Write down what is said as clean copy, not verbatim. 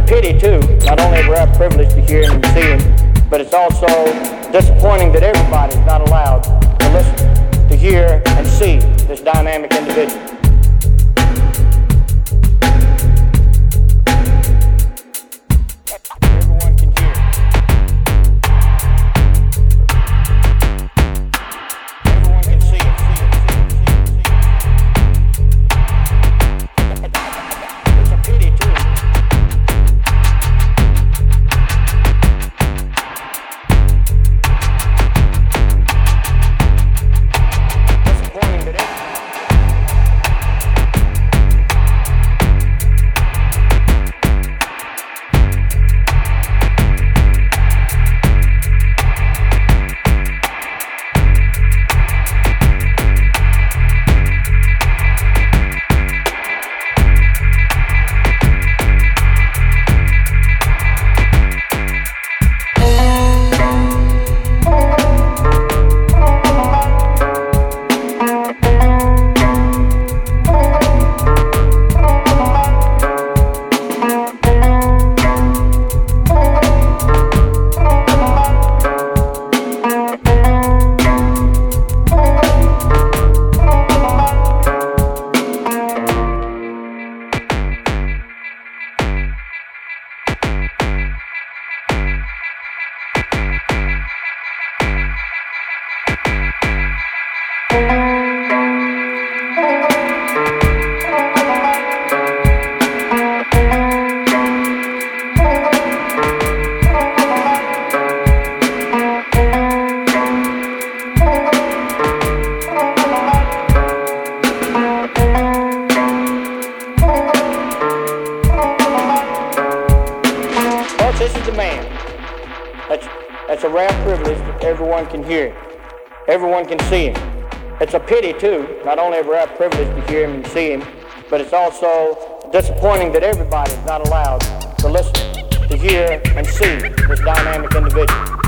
pity too, not only have we our privilege to hear him and see him, but it's also disappointing that everybody's not allowed to listen, to hear and see this dynamic individual. Everyone can hear. Everyone can see it. It's a pity too. Disappointing that this is the man. That's a rare privilege that everyone can hear. Everyone can see him. It's a pity too, not only have we our privilege to hear him and see him, but it's also disappointing that everybody's not allowed to listen, to hear and see this dynamic individual.